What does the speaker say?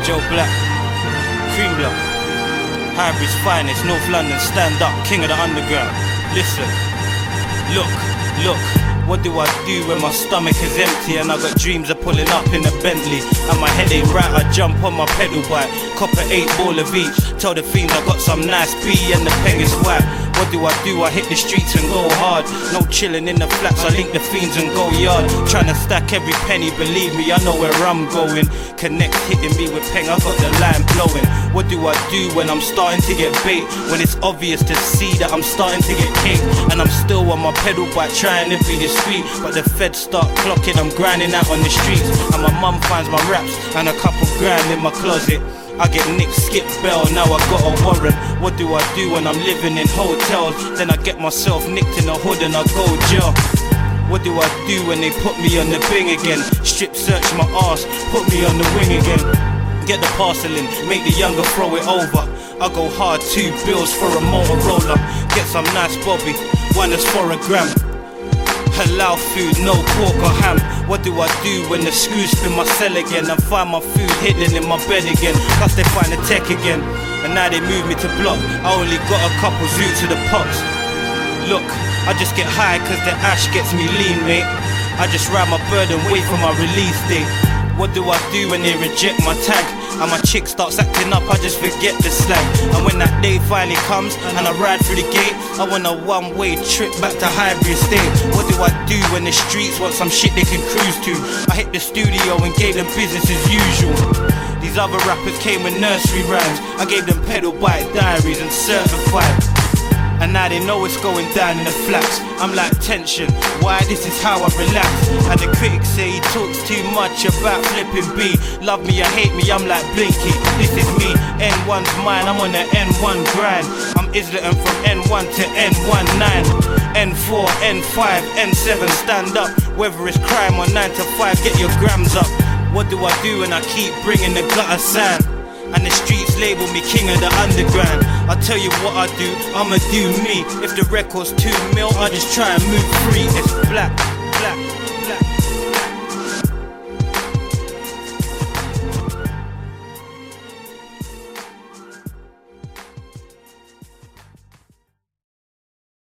Joe Black, Cream Block, Highbury's finest, North London, stand up, king of the underground. Listen, look, what do I do when my stomach is empty and I got dreams of pulling up in a Bentley and my head ain't right? I jump on my pedal bike, cop a 8 ball of each, tell the fiends I got some nice B and the peg is white. What do? I hit the streets and go hard. No chilling in the flats, I link the fiends and go yard. Tryna stack every penny, believe me, I know where I'm going. Connect hitting me with peng, I got the line blowing. What do I do when I'm starting to get bait? When it's obvious to see that I'm starting to get caked and I'm still on my pedal bike trying to be discreet, but the feds start clocking, I'm grinding out on the streets. And my mum finds my raps and a couple grand in my closet. I get nicked, skip bail, now I got a warrant. What do I do when I'm living in hotels? Then I get myself nicked in the hood and I go jail. What do I do when they put me on the bing again? Strip search my arse, put me on the wing again. Get the parcel in, make the younger throw it over. I go hard, 2 bills for a Motorola. Get some nice bobby, one is for a gram. Halal food, no pork or ham. What do I do when the screws spin my cell again and find my food hidden in my bed again? Plus they find the tech again, and now they move me to block. I only got a couple zoots to the pots. Look, I just get high cause the ash gets me lean, mate. I just ride my bird and wait for my release date. What do I do when they reject my tag? And my chick starts acting up, I just forget the slang. And when that day finally comes and I ride through the gate, I want a one-way trip back to Highbury Estate. What do I do when the streets want some shit they can cruise to? I hit the studio and gave them business as usual. These other rappers came with nursery rhymes, I gave them pedal bike diaries and certified. And now they know what's going down in the flats. I'm like tension, why this is how I relax. And the critics say he talks too much about flipping B. Love me or hate me, I'm like Blinky, this is me. N1's mine, I'm on the N1 grind. I'm Islington from N1 to N19, N4, N5, N7, stand up. Whether it's crime or 9 to 5, get your grams up. What do I do when I keep bringing the gutter sound? And the streets label me king of the underground. I tell you what I do, I'ma do me. If the record's 2 mil, I just try and move free. It's black.